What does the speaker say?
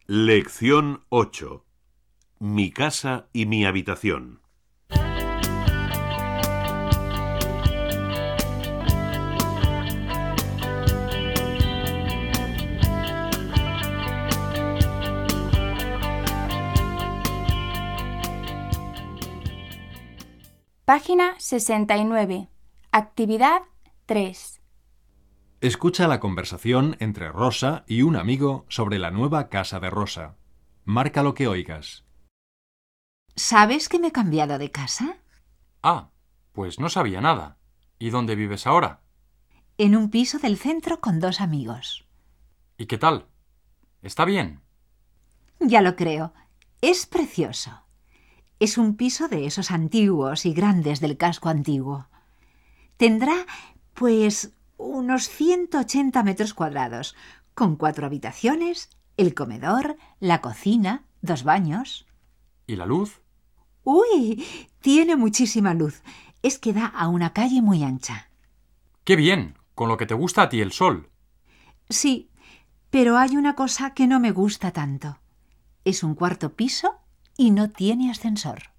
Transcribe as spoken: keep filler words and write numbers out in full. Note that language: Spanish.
Lección ocho. Mi casa y mi habitación. Página sesenta y nueve. Actividad tres. Escucha la conversación entre Rosa y un amigo sobre la nueva casa de Rosa. Marca lo que oigas. ¿Sabes que me he cambiado de casa? Ah, pues no sabía nada. ¿Y dónde vives ahora? En un piso del centro con dos amigos. ¿Y qué tal? ¿Está bien? Ya lo creo. Es precioso. Es un piso de esos antiguos y grandes del casco antiguo. Tendrá, pues, unos ciento ochenta metros cuadrados, con cuatro habitaciones, el comedor, la cocina, dos baños. ¿Y la luz? ¡Uy! Tiene muchísima luz. Es que da a una calle muy ancha. ¡Qué bien! Con lo que te gusta a ti el sol. Sí, pero hay una cosa que no me gusta tanto. Es un cuarto piso y no tiene ascensor.